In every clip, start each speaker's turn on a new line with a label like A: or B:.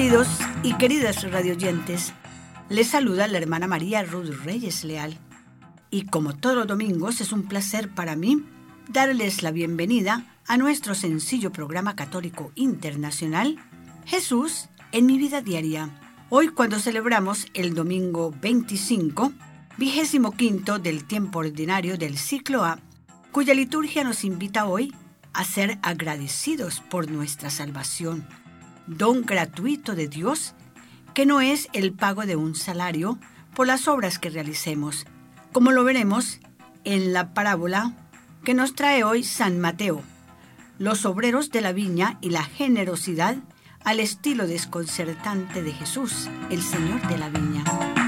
A: Queridos y queridas radioyentes, les saluda la hermana María Ruth Reyes Leal. Y como todos los domingos, es un placer para mí darles la bienvenida a nuestro sencillo programa católico internacional, Jesús en mi vida diaria. Hoy, cuando celebramos el domingo 25, 25 del tiempo ordinario del ciclo A, cuya liturgia nos invita hoy a ser agradecidos por nuestra salvación, don gratuito de Dios, que no es el pago de un salario por las obras que realicemos, como lo veremos en la parábola que nos trae hoy San Mateo, los obreros de la viña y la generosidad al estilo desconcertante de Jesús, el Señor de la viña.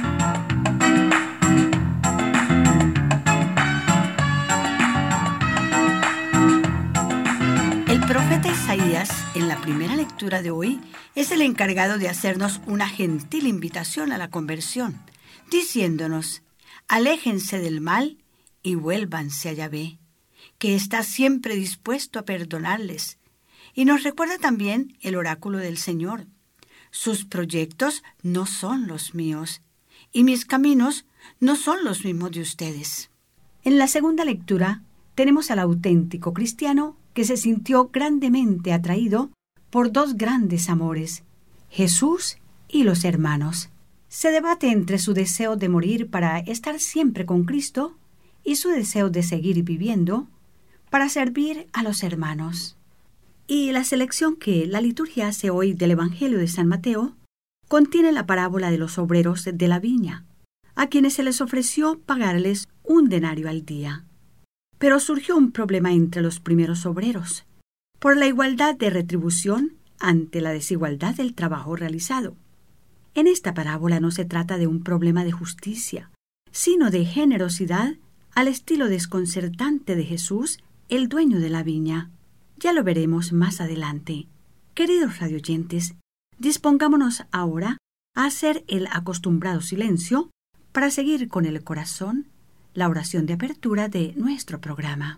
A: El profeta Isaías, en la primera lectura de hoy, es el encargado de hacernos una gentil invitación a la conversión, diciéndonos: aléjense del mal y vuélvanse a Yahvé, que está siempre dispuesto a perdonarles. Y nos recuerda también el oráculo del Señor: sus proyectos no son los míos, y mis caminos no son los mismos de ustedes. En la segunda lectura tenemos al auténtico cristiano que se sintió grandemente atraído por dos grandes amores, Jesús y los hermanos. Se debate entre su deseo de morir para estar siempre con Cristo y su deseo de seguir viviendo para servir a los hermanos. Y la selección que la liturgia hace hoy del Evangelio de San Mateo contiene la parábola de los obreros de la viña, a quienes se les ofreció pagarles 1 denario al día. Pero surgió un problema entre los primeros obreros, por la igualdad de retribución ante la desigualdad del trabajo realizado. En esta parábola no se trata de un problema de justicia, sino de generosidad al estilo desconcertante de Jesús, el dueño de la viña. Ya lo veremos más adelante. Queridos radioyentes, dispongámonos ahora a hacer el acostumbrado silencio para seguir con el corazón la oración de apertura de nuestro programa.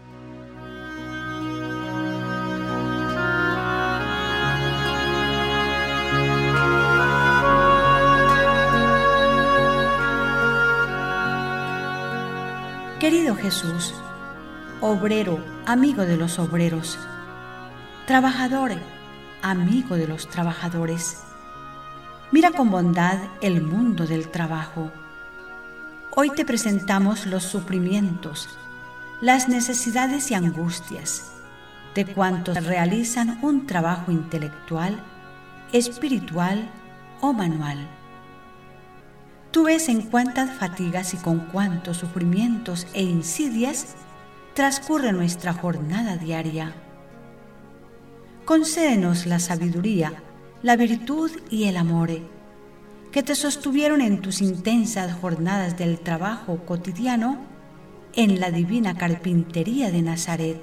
A: Querido Jesús, obrero, amigo de los obreros, trabajador, amigo de los trabajadores, mira con bondad el mundo del trabajo. Hoy te presentamos los sufrimientos, las necesidades y angustias de cuantos realizan un trabajo intelectual, espiritual o manual. Tú ves en cuántas fatigas y con cuántos sufrimientos e insidias transcurre nuestra jornada diaria. Concédenos la sabiduría, la virtud y el amor que te sostuvieron en tus intensas jornadas del trabajo cotidiano en la divina carpintería de Nazaret.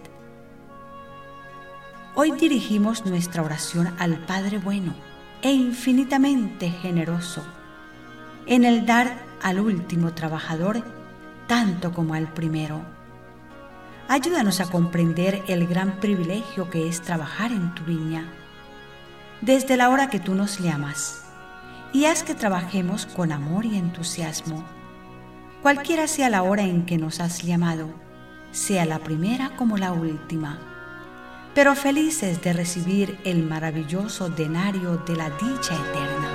A: Hoy dirigimos nuestra oración al Padre bueno e infinitamente generoso, en el dar al último trabajador tanto como al primero. Ayúdanos a comprender el gran privilegio que es trabajar en tu viña, desde la hora que tú nos llamas, y haz que trabajemos con amor y entusiasmo, cualquiera sea la hora en que nos has llamado, sea la primera como la última, pero felices de recibir el maravilloso denario de la dicha eterna.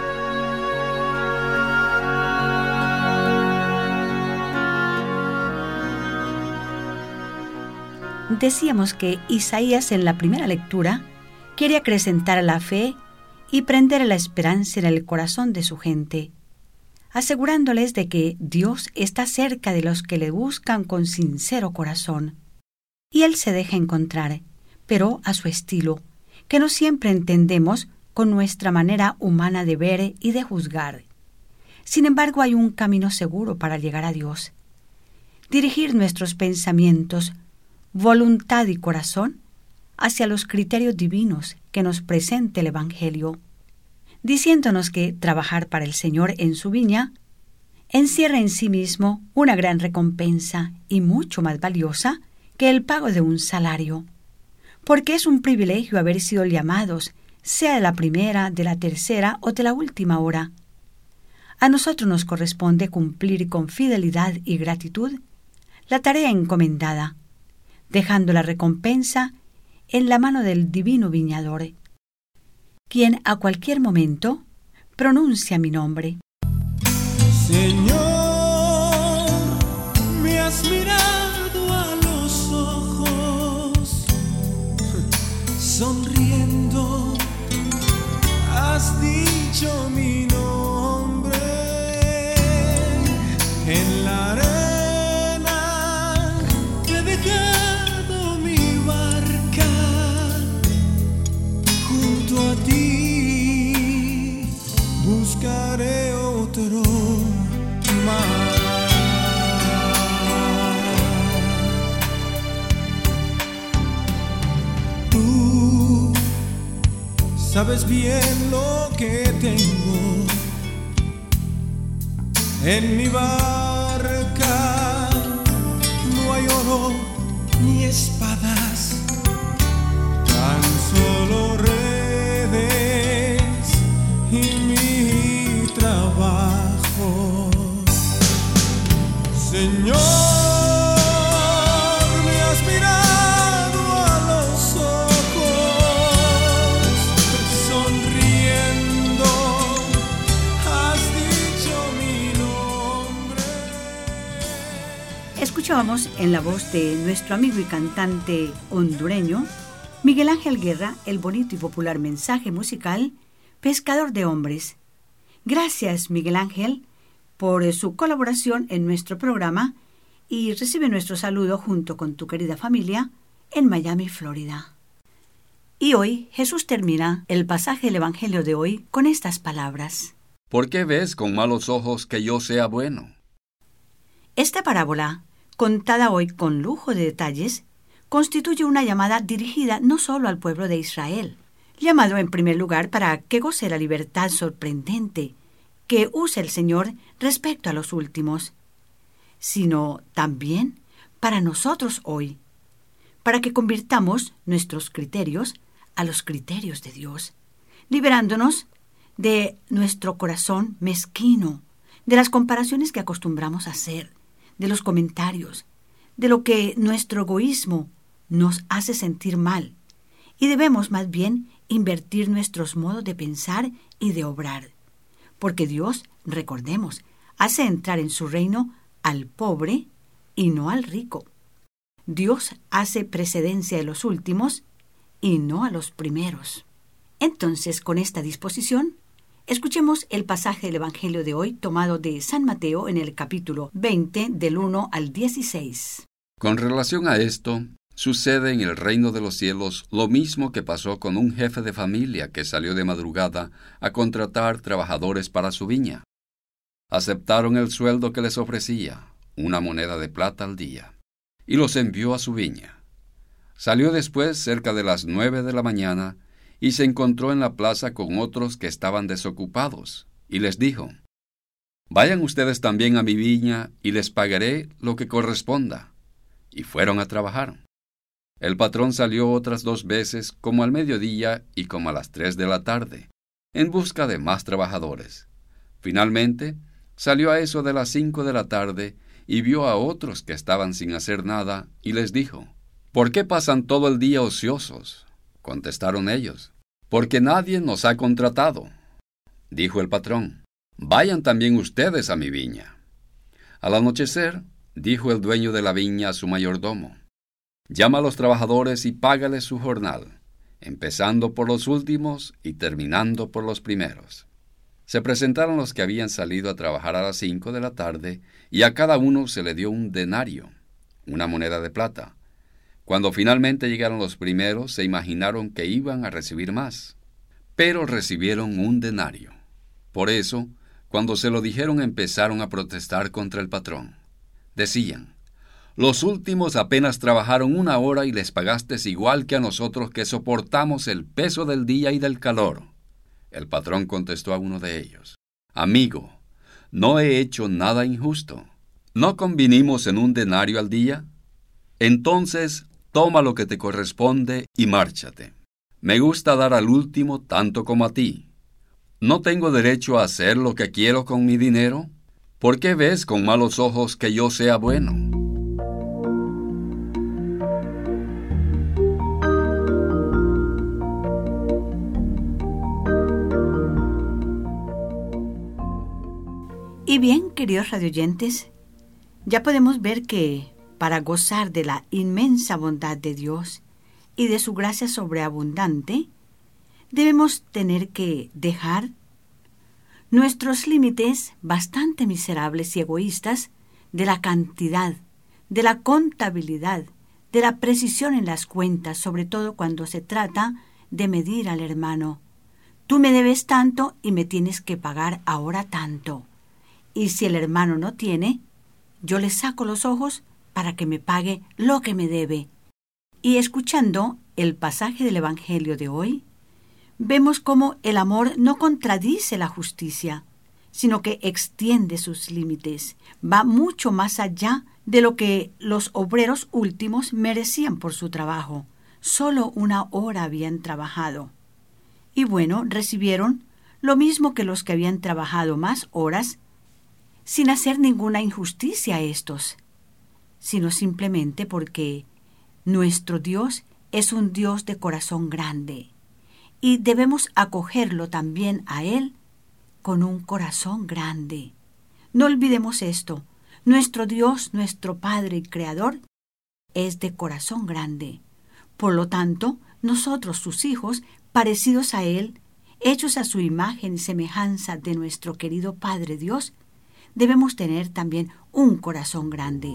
A: Decíamos que Isaías en la primera lectura quiere acrecentar la fe y prender la esperanza en el corazón de su gente, asegurándoles de que Dios está cerca de los que le buscan con sincero corazón. Y Él se deja encontrar, pero a su estilo, que no siempre entendemos con nuestra manera humana de ver y de juzgar. Sin embargo, hay un camino seguro para llegar a Dios. Dirigir nuestros pensamientos, voluntad y corazón hacia los criterios divinos que nos presenta el Evangelio, diciéndonos que trabajar para el Señor en su viña encierra en sí mismo una gran recompensa y mucho más valiosa que el pago de un salario, porque es un privilegio haber sido llamados sea de la primera, de la tercera o de la última hora. A nosotros nos corresponde cumplir con fidelidad y gratitud la tarea encomendada, dejando la recompensa en la mano del divino viñador, quien a cualquier momento pronuncia mi nombre.
B: Señor, me has mirado a los ojos, sonriendo, has dicho mi nombre. En la arena he dejado mi barca, junto a ti buscaré otro mar. Tú sabes bien lo que tengo en mi barca. No hay oro ni espadas, tan solo redes y mi trabajo. Señor, me has mirado a los ojos, sonriendo, has dicho mi nombre.
A: Escuchábamos en la voz de nuestro amigo y cantante hondureño, Miguel Ángel Guerra, el bonito y popular mensaje musical Pescador de Hombres. Gracias, Miguel Ángel, por su colaboración en nuestro programa y recibe nuestro saludo junto con tu querida familia en Miami, Florida. Y hoy Jesús termina el pasaje del Evangelio de hoy con estas palabras.
C: ¿Por qué ves con malos ojos que yo sea bueno?
A: Esta parábola, contada hoy con lujo de detalles, constituye una llamada dirigida no solo al pueblo de Israel, llamado en primer lugar para que goce la libertad sorprendente que usa el Señor respecto a los últimos, sino también para nosotros hoy, para que convirtamos nuestros criterios a los criterios de Dios, liberándonos de nuestro corazón mezquino, de las comparaciones que acostumbramos a hacer, de los comentarios, de lo que nuestro egoísmo nos hace sentir mal, y debemos más bien invertir nuestros modos de pensar y de obrar, porque Dios, recordemos, hace entrar en su reino al pobre y no al rico. Dios hace precedencia de los últimos y no a los primeros. Entonces, con esta disposición, escuchemos el pasaje del Evangelio de hoy tomado de San Mateo en el capítulo 20 del 1 al 16.
C: Con relación a esto, sucede en el reino de los cielos lo mismo que pasó con un jefe de familia que salió de madrugada a contratar trabajadores para su viña. Aceptaron el sueldo que les ofrecía, una moneda de plata al día, y los envió a su viña. Salió después cerca de las 9 de la mañana y se encontró en la plaza con otros que estaban desocupados, y les dijo: «Vayan ustedes también a mi viña y les pagaré lo que corresponda». Y fueron a trabajar. El patrón salió otras 2 veces, como al mediodía y como a las 3 de la tarde, en busca de más trabajadores. Finalmente, salió a eso de las 5 de la tarde y vio a otros que estaban sin hacer nada y les dijo: «¿Por qué pasan todo el día ociosos?». Contestaron ellos: «Porque nadie nos ha contratado». Dijo el patrón: «Vayan también ustedes a mi viña». Al anochecer, dijo el dueño de la viña a su mayordomo: «Llama a los trabajadores y págales su jornal, empezando por los últimos y terminando por los primeros». Se presentaron los que habían salido a trabajar a las 5 de la tarde, y a cada uno se le dio un denario, una moneda de plata. Cuando finalmente llegaron los primeros, se imaginaron que iban a recibir más, pero recibieron un denario. Por eso, cuando se lo dijeron, empezaron a protestar contra el patrón. Decían: «Los últimos apenas trabajaron 1 hora y les pagaste igual que a nosotros que soportamos el peso del día y del calor». El patrón contestó a uno de ellos: «Amigo, no he hecho nada injusto. ¿No convinimos en un denario al día? Entonces, toma lo que te corresponde y márchate». Me gusta dar al último tanto como a ti. ¿No tengo derecho a hacer lo que quiero con mi dinero? ¿Por qué ves con malos ojos que yo sea bueno?
A: Y bien, queridos radioyentes, ya podemos ver que para gozar de la inmensa bondad de Dios y de su gracia sobreabundante, debemos tener que dejar nuestros límites bastante miserables y egoístas de la cantidad, de la contabilidad, de la precisión en las cuentas, sobre todo cuando se trata de medir al hermano. Tú me debes tanto y me tienes que pagar ahora tanto. Y si el hermano no tiene, yo le saco los ojos para que me pague lo que me debe. Y escuchando el pasaje del Evangelio de hoy, vemos cómo el amor no contradice la justicia, sino que extiende sus límites, va mucho más allá de lo que los obreros últimos merecían por su trabajo. Solo 1 hora habían trabajado. Y bueno, recibieron lo mismo que los que habían trabajado más horas, sin hacer ninguna injusticia a estos, sino simplemente porque nuestro Dios es un Dios de corazón grande y debemos acogerlo también a Él con un corazón grande. No olvidemos esto, nuestro Dios, nuestro Padre y Creador, es de corazón grande. Por lo tanto, nosotros, sus hijos, parecidos a Él, hechos a su imagen y semejanza de nuestro querido Padre Dios, debemos tener también un corazón grande.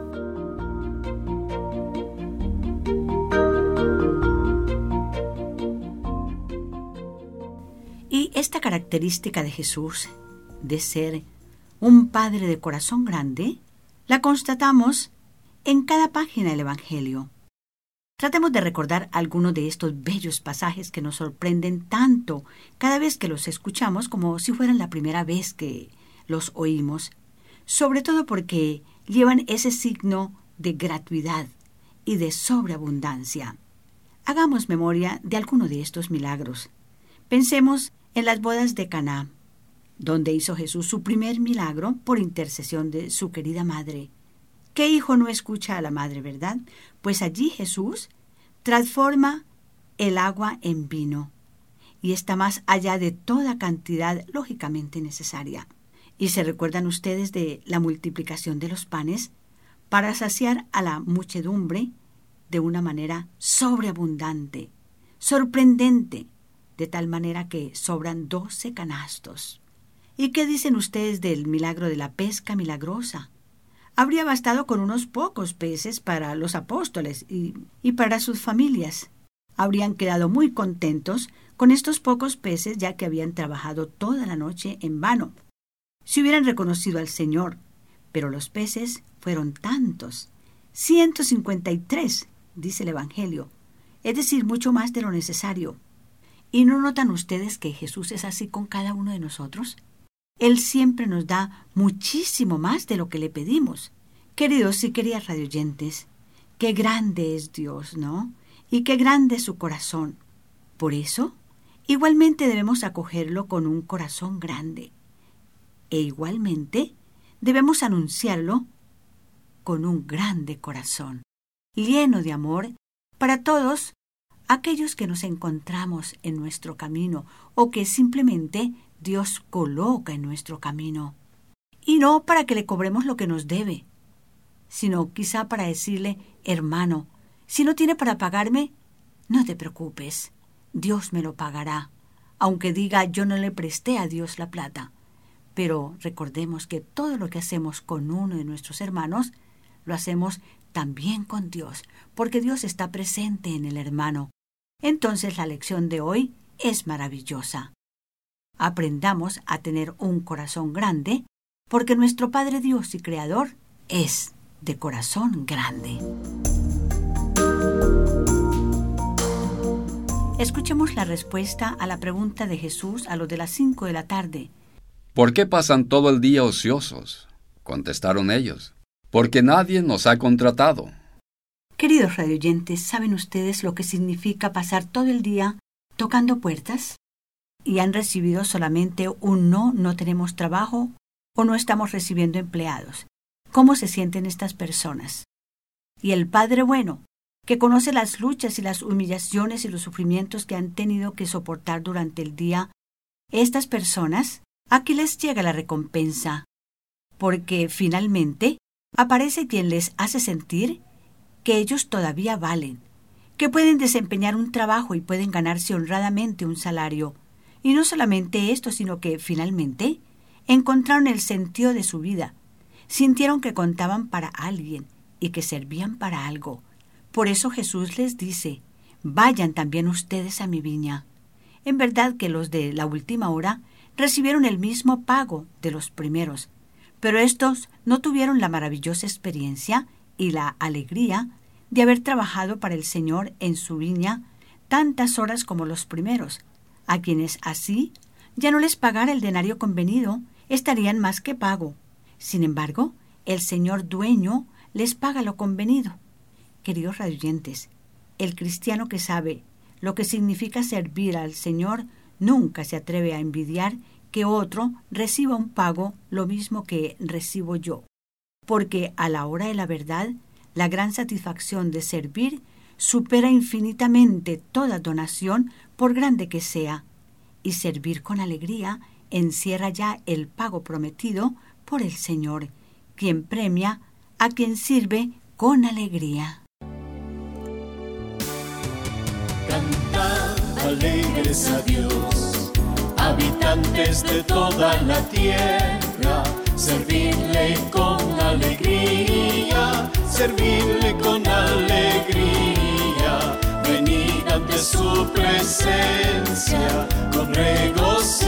A: Y esta característica de Jesús, de ser un Padre de corazón grande, la constatamos en cada página del Evangelio. Tratemos de recordar algunos de estos bellos pasajes que nos sorprenden tanto cada vez que los escuchamos como si fueran la primera vez que los oímos, sobre todo porque llevan ese signo de gratuidad y de sobreabundancia. Hagamos memoria de alguno de estos milagros. Pensemos en las bodas de Caná, donde hizo Jesús su primer milagro por intercesión de su querida madre. ¿Qué hijo no escucha a la madre, verdad? Pues allí Jesús transforma el agua en vino y está más allá de toda cantidad lógicamente necesaria. ¿Y se recuerdan ustedes de la multiplicación de los panes para saciar a la muchedumbre de una manera sobreabundante, sorprendente, de tal manera que sobran 12 canastos? ¿Y qué dicen ustedes del milagro de la pesca milagrosa? Habría bastado con unos pocos peces para los apóstoles y para sus familias. Habrían quedado muy contentos con estos pocos peces, ya que habían trabajado toda la noche en vano. Si hubieran reconocido al Señor, pero los peces fueron tantos, 153, dice el Evangelio, es decir, mucho más de lo necesario. ¿Y no notan ustedes que Jesús es así con cada uno de nosotros? Él siempre nos da muchísimo más de lo que le pedimos. Queridos y queridas radioyentes, qué grande es Dios, ¿no? Y qué grande es su corazón. Por eso, igualmente debemos acogerlo con un corazón grande. E igualmente debemos anunciarlo con un grande corazón, lleno de amor para todos aquellos que nos encontramos en nuestro camino o que simplemente Dios coloca en nuestro camino. Y no para que le cobremos lo que nos debe, sino quizá para decirle: hermano, si no tiene para pagarme, no te preocupes, Dios me lo pagará, aunque diga yo no le presté a Dios la plata. Pero recordemos que todo lo que hacemos con uno de nuestros hermanos, lo hacemos también con Dios, porque Dios está presente en el hermano. Entonces la lección de hoy es maravillosa. Aprendamos a tener un corazón grande, porque nuestro Padre Dios y Creador es de corazón grande. Escuchemos la respuesta a la pregunta de Jesús a los de las 5 de la tarde.
C: ¿Por qué pasan todo el día ociosos? Contestaron ellos. Porque nadie nos ha contratado.
A: Queridos radioyentes, ¿saben ustedes lo que significa pasar todo el día tocando puertas? ¿Y han recibido solamente un no tenemos trabajo o no estamos recibiendo empleados? ¿Cómo se sienten estas personas? Y el Padre bueno, que conoce las luchas y las humillaciones y los sufrimientos que han tenido que soportar durante el día, estas personas, aquí les llega la recompensa, porque finalmente aparece quien les hace sentir que ellos todavía valen, que pueden desempeñar un trabajo y pueden ganarse honradamente un salario. Y no solamente esto, sino que finalmente encontraron el sentido de su vida, sintieron que contaban para alguien y que servían para algo. Por eso Jesús les dice, vayan también ustedes a mi viña. En verdad que los de la última hora recibieron el mismo pago de los primeros, pero estos no tuvieron la maravillosa experiencia y la alegría de haber trabajado para el Señor en su viña tantas horas como los primeros, a quienes así ya no les pagara el denario convenido, estarían más que pago. Sin embargo, el Señor dueño les paga lo convenido. Queridos radioyentes, el cristiano que sabe lo que significa servir al Señor nunca se atreve a envidiar que otro reciba un pago lo mismo que recibo yo, porque a la hora de la verdad, la gran satisfacción de servir supera infinitamente toda donación, por grande que sea, y servir con alegría encierra ya el pago prometido por el Señor, quien premia a quien sirve con alegría.
B: Cantad alegres a Dios, habitantes de toda la tierra, servirle con alegría, servirle con alegría, venid ante su presencia con regocijo,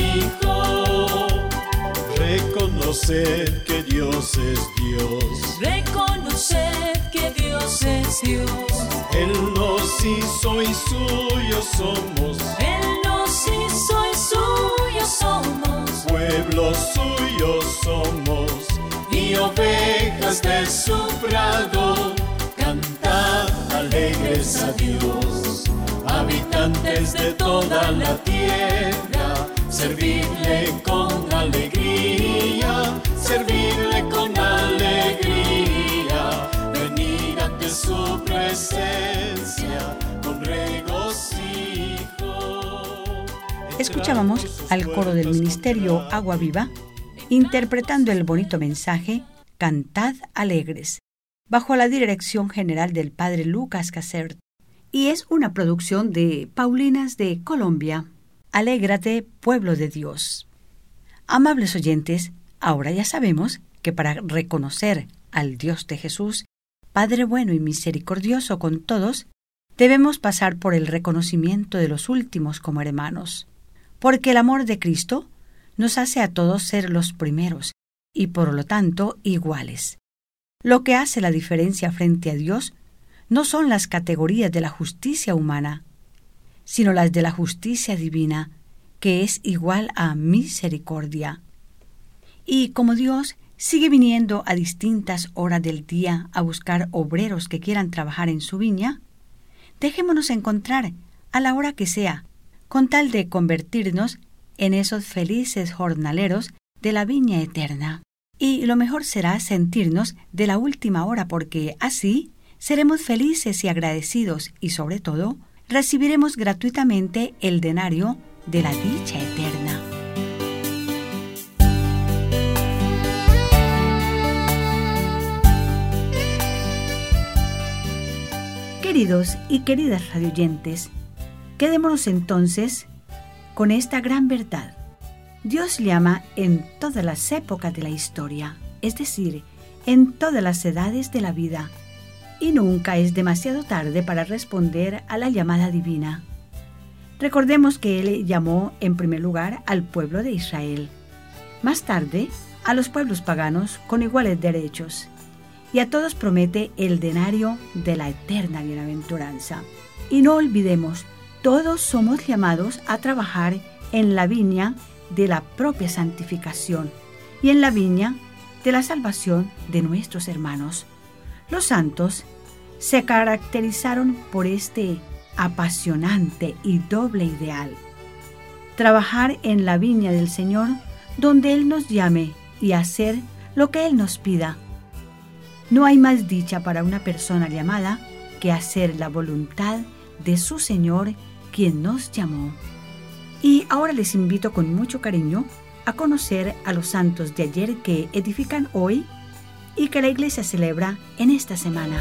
B: reconocer que Dios es Dios,
D: reconocer que Dios es Dios.
B: Él nos hizo y suyos somos,
D: Él nos hizo y suyos somos,
B: pueblo suyo somos, y ovejas de su prado. Cantad alegres a Dios, habitantes de toda la tierra, servidle con alegría, servidle con alegría, venid ante su presencia con regocijo.
A: Escuchábamos al coro del Ministerio Agua Viva interpretando el bonito mensaje Cantad alegres, bajo la dirección general del Padre Lucas Casert, y es una producción de Paulinas de Colombia. Alégrate, pueblo de Dios. Amables oyentes, ahora ya sabemos que para reconocer al Dios de Jesús, Padre bueno y misericordioso con todos, debemos pasar por el reconocimiento de los últimos como hermanos, porque el amor de Cristo nos hace a todos ser los primeros y por lo tanto iguales. Lo que hace la diferencia frente a Dios no son las categorías de la justicia humana, sino las de la justicia divina, que es igual a misericordia. Y como Dios sigue viniendo a distintas horas del día a buscar obreros que quieran trabajar en su viña, dejémonos encontrar a la hora que sea, con tal de convertirnos en esos felices jornaleros de la viña eterna. Y lo mejor será sentirnos de la última hora, porque así seremos felices y agradecidos y, sobre todo, recibiremos gratuitamente el denario de la dicha eterna. Queridos y queridas radioyentes, quedémonos entonces con esta gran verdad. Dios llama en todas las épocas de la historia, es decir, en todas las edades de la vida, y nunca es demasiado tarde para responder a la llamada divina. Recordemos que Él llamó en primer lugar al pueblo de Israel, más tarde a los pueblos paganos con iguales derechos, y a todos promete el denario de la eterna bienaventuranza. Y no olvidemos, todos somos llamados a trabajar en la viña de la propia santificación y en la viña de la salvación de nuestros hermanos. Los santos se caracterizaron por este apasionante y doble ideal: trabajar en la viña del Señor donde Él nos llame y hacer lo que Él nos pida. No hay más dicha para una persona llamada que hacer la voluntad de su Señor, quien nos llamó. Y ahora les invito con mucho cariño a conocer a los santos de ayer que edifican hoy y que la Iglesia celebra en esta semana.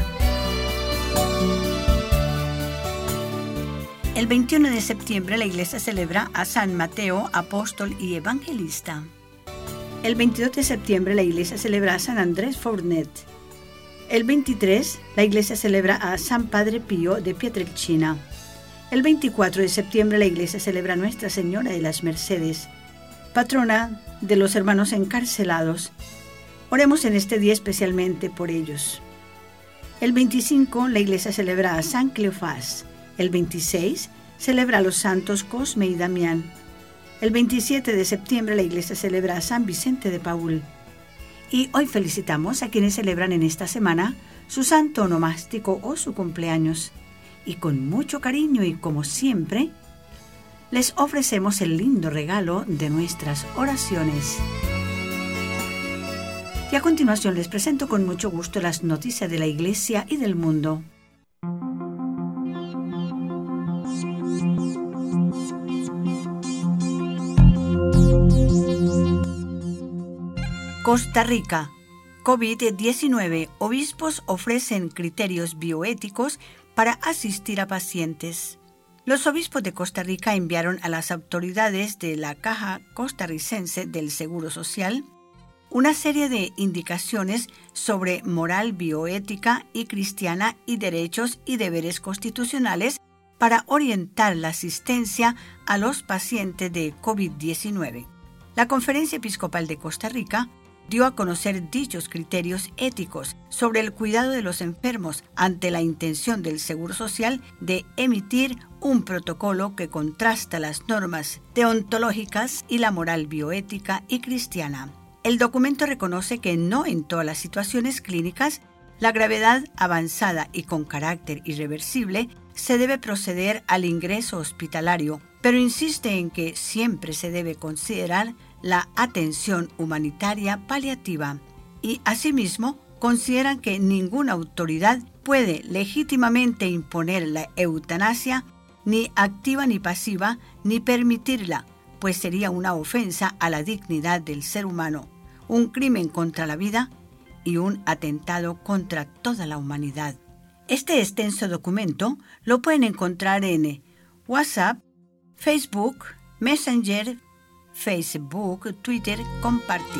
A: El 21 de septiembre la Iglesia celebra a San Mateo, apóstol y evangelista. El 22 de septiembre la Iglesia celebra a San Andrés Fournet. El 23 la Iglesia celebra a San Padre Pío de Pietrelcina. El 24 de septiembre la Iglesia celebra a Nuestra Señora de las Mercedes, patrona de los hermanos encarcelados. Oremos en este día especialmente por ellos. El 25 la Iglesia celebra a San Cleofás. El 26 celebra a los santos Cosme y Damián. El 27 de septiembre la Iglesia celebra a San Vicente de Paúl. Y hoy felicitamos a quienes celebran en esta semana su santo onomástico o su cumpleaños. Y con mucho cariño y como siempre, les ofrecemos el lindo regalo de nuestras oraciones. Y a continuación les presento con mucho gusto las noticias de la Iglesia y del mundo. Costa Rica. COVID-19. Obispos ofrecen criterios bioéticos para asistir a pacientes. Los obispos de Costa Rica enviaron a las autoridades de la Caja Costarricense del Seguro Social una serie de indicaciones sobre moral bioética y cristiana y derechos y deberes constitucionales para orientar la asistencia a los pacientes de COVID-19. La Conferencia Episcopal de Costa Rica dio a conocer dichos criterios éticos sobre el cuidado de los enfermos ante la intención del Seguro Social de emitir un protocolo que contrasta las normas deontológicas y la moral bioética y cristiana. El documento reconoce que no en todas las situaciones clínicas, la gravedad avanzada y con carácter irreversible, se debe proceder al ingreso hospitalario, pero insiste en que siempre se debe considerar la atención humanitaria paliativa y, asimismo, consideran que ninguna autoridad puede legítimamente imponer la eutanasia, ni activa ni pasiva, ni permitirla, pues sería una ofensa a la dignidad del ser humano, un crimen contra la vida y un atentado contra toda la humanidad. Este extenso documento lo pueden encontrar en WhatsApp, Facebook, Messenger, Facebook, Twitter, compartir.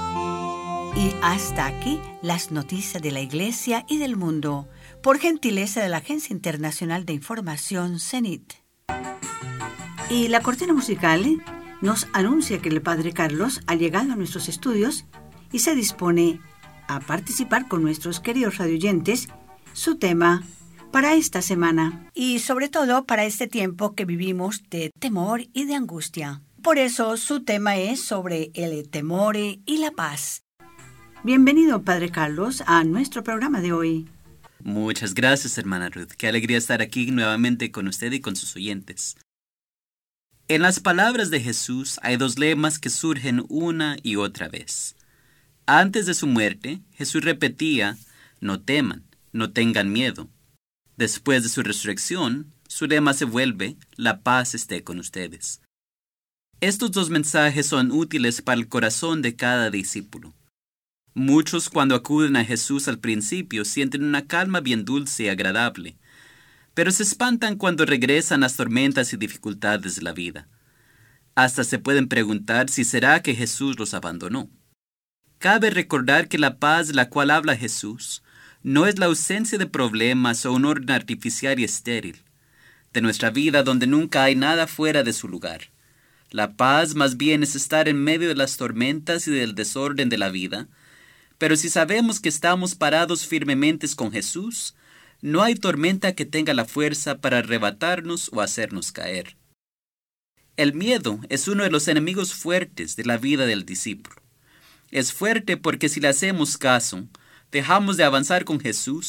A: Y hasta aquí las noticias de la Iglesia y del mundo, por gentileza de la Agencia Internacional de Información, CENIT. Y la cortina musical nos anuncia que el Padre Carlos ha llegado a nuestros estudios y se dispone a participar con nuestros queridos radioyentes su tema para esta semana y sobre todo para este tiempo que vivimos de temor y de angustia. Por eso su tema es sobre el temor y la paz. Bienvenido, Padre Carlos, a nuestro programa de hoy.
E: Muchas gracias, hermana Ruth. Qué alegría estar aquí nuevamente con usted y con sus oyentes. En las palabras de Jesús hay dos lemas que surgen una y otra vez. Antes de su muerte, Jesús repetía, no teman, no tengan miedo. Después de su resurrección, su lema se vuelve, la paz esté con ustedes. Estos dos mensajes son útiles para el corazón de cada discípulo. Muchos cuando acuden a Jesús al principio sienten una calma bien dulce y agradable, pero se espantan cuando regresan las tormentas y dificultades de la vida. Hasta se pueden preguntar si será que Jesús los abandonó. Cabe recordar que la paz de la cual habla Jesús no es la ausencia de problemas o un orden artificial y estéril, de nuestra vida donde nunca hay nada fuera de su lugar. La paz más bien es estar en medio de las tormentas y del desorden de la vida, pero si sabemos que estamos parados firmemente con Jesús, no hay tormenta que tenga la fuerza para arrebatarnos o hacernos caer. El miedo es uno de los enemigos fuertes de la vida del discípulo. Es fuerte porque si le hacemos caso, dejamos de avanzar con Jesús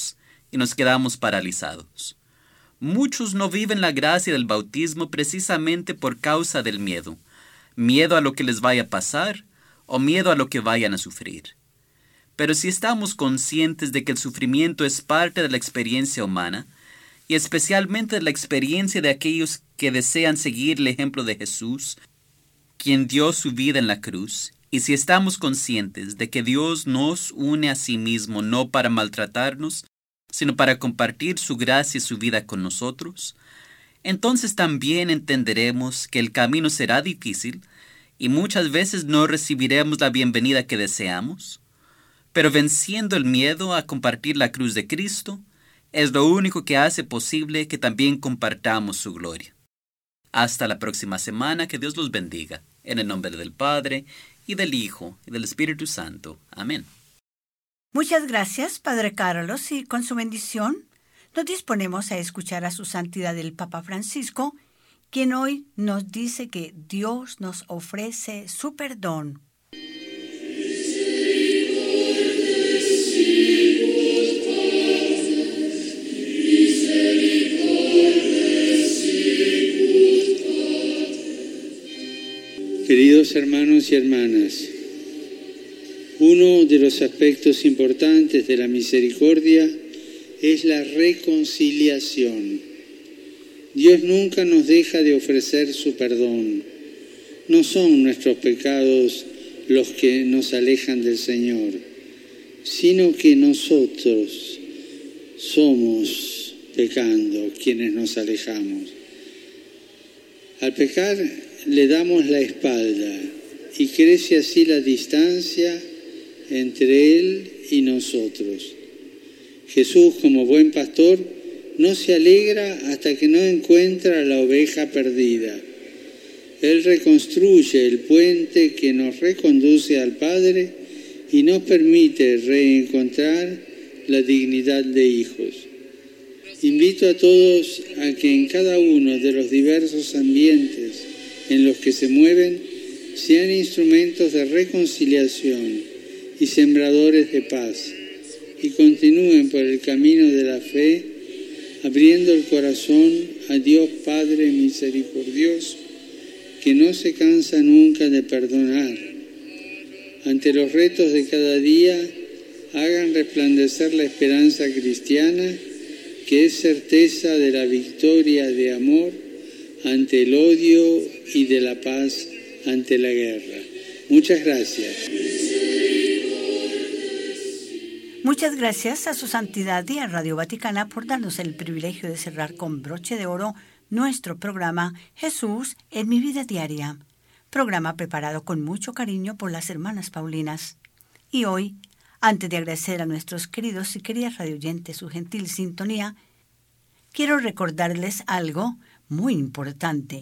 E: y nos quedamos paralizados. Muchos no viven la gracia del bautismo precisamente por causa del miedo. Miedo a lo que les vaya a pasar o miedo a lo que vayan a sufrir. Pero si estamos conscientes de que el sufrimiento es parte de la experiencia humana, y especialmente de la experiencia de aquellos que desean seguir el ejemplo de Jesús, quien dio su vida en la cruz, y si estamos conscientes de que Dios nos une a sí mismo no para maltratarnos, sino para compartir su gracia y su vida con nosotros, entonces también entenderemos que el camino será difícil y muchas veces no recibiremos la bienvenida que deseamos, pero venciendo el miedo a compartir la cruz de Cristo, es lo único que hace posible que también compartamos su gloria. Hasta la próxima semana, que Dios los bendiga. En el nombre del Padre, y del Hijo, y del Espíritu Santo. Amén.
A: Muchas gracias, Padre Carlos, y con su bendición nos disponemos a escuchar a su santidad el Papa Francisco, quien hoy nos dice que Dios nos ofrece su perdón.
F: Queridos hermanos y hermanas, uno de los aspectos importantes de la misericordia es la reconciliación. Dios nunca nos deja de ofrecer su perdón. No son nuestros pecados los que nos alejan del Señor, sino que nosotros somos, pecando, quienes nos alejamos. Al pecar le damos la espalda y crece así la distancia entre Él y nosotros. Jesús, como buen pastor, no se alegra hasta que no encuentra a la oveja perdida. Él reconstruye el puente que nos reconduce al Padre y nos permite reencontrar la dignidad de hijos. Invito a todos a que en cada uno de los diversos ambientes en los que se mueven sean instrumentos de reconciliación y sembradores de paz, y continúen por el camino de la fe, abriendo el corazón a Dios Padre misericordioso, que no se cansa nunca de perdonar. Ante los retos de cada día, hagan resplandecer la esperanza cristiana, que es certeza de la victoria de amor ante el odio y de la paz ante la guerra. Muchas gracias.
A: Muchas gracias a su santidad y a Radio Vaticana por darnos el privilegio de cerrar con broche de oro nuestro programa Jesús en mi vida diaria, programa preparado con mucho cariño por las hermanas Paulinas. Y hoy, antes de agradecer a nuestros queridos y queridas radioyentes su gentil sintonía, quiero recordarles algo muy importante.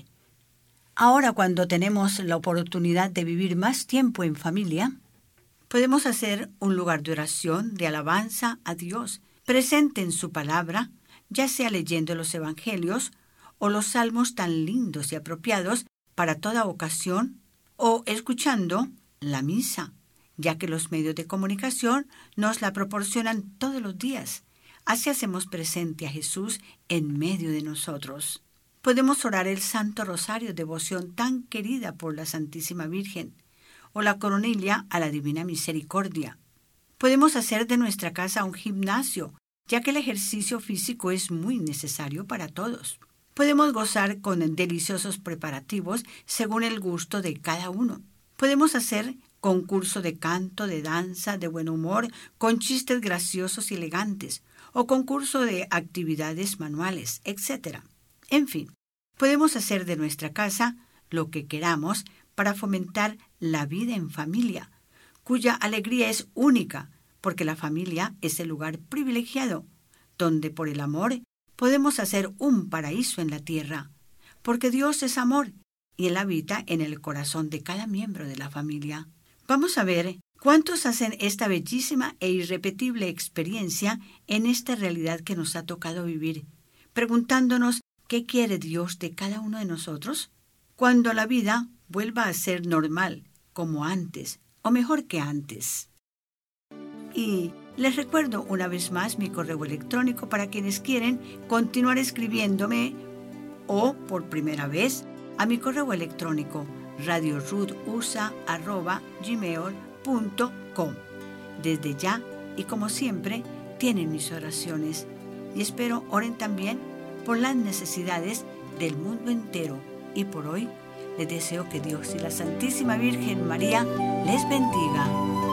A: Ahora, cuando tenemos la oportunidad de vivir más tiempo en familia, podemos hacer un lugar de oración, de alabanza a Dios, presente en su palabra, ya sea leyendo los evangelios o los salmos tan lindos y apropiados para toda ocasión, o escuchando la misa, ya que los medios de comunicación nos la proporcionan todos los días. Así hacemos presente a Jesús en medio de nosotros. Podemos orar el Santo Rosario, devoción tan querida por la Santísima Virgen, o la coronilla a la Divina Misericordia. Podemos hacer de nuestra casa un gimnasio, ya que el ejercicio físico es muy necesario para todos. Podemos gozar con deliciosos preparativos según el gusto de cada uno. Podemos hacer concurso de canto, de danza, de buen humor, con chistes graciosos y elegantes, o concurso de actividades manuales, etc. En fin, podemos hacer de nuestra casa lo que queramos para fomentar la vida en familia, cuya alegría es única, porque la familia es el lugar privilegiado, donde por el amor podemos hacer un paraíso en la tierra, porque Dios es amor y Él habita en el corazón de cada miembro de la familia. Vamos a ver cuántos hacen esta bellísima e irrepetible experiencia en esta realidad que nos ha tocado vivir, preguntándonos qué quiere Dios de cada uno de nosotros cuando la vida vuelva a ser normal, como antes, o mejor que antes. Y les recuerdo una vez más mi correo electrónico para quienes quieren continuar escribiéndome o por primera vez a mi correo electrónico radioruthusa@gmail.com. Desde ya y como siempre tienen mis oraciones y espero oren también por las necesidades del mundo entero. Y por hoy les deseo que Dios y la Santísima Virgen María les bendiga.